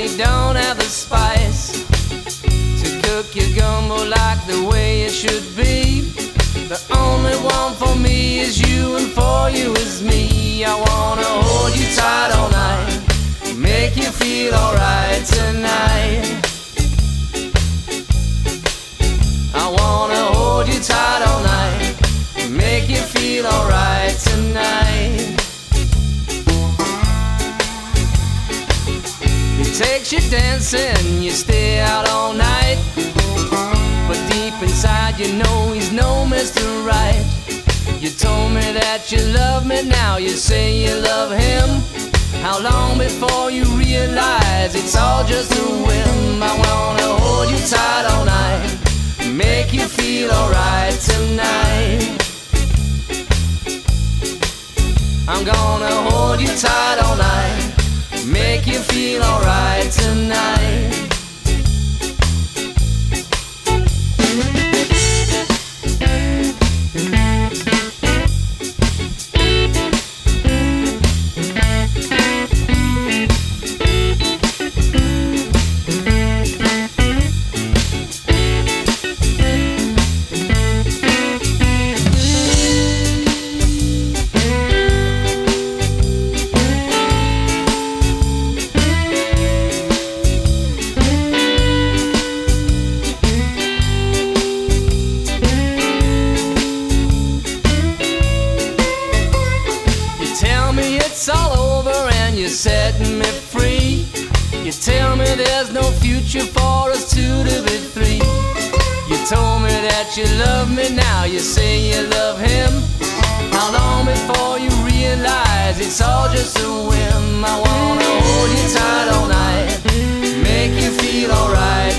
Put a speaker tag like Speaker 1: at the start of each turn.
Speaker 1: you don't have the spice to cook your gumbo like the way it should be. The only one for me is you, and for you is me. I wanna hold you tight all night, make you feel alright tonight. I wanna hold you tight all night, make you feel alright tonight. It takes you dancing, you stay out all night, but deep inside you know he's no Mr. Right. You told me that you love me, now you say you love him. How long before you realize it's all just a whim? I wanna hold you tight all night, make you feel alright tonight. I'm gonna hold you tight all night, make you feel alright tonight. It's all over and you're setting me free. You tell me there's no future for us two to be three. You told me that you love me, now you say you love him. How long before you realize it's all just a whim? I wanna hold you tight all night, make you feel alright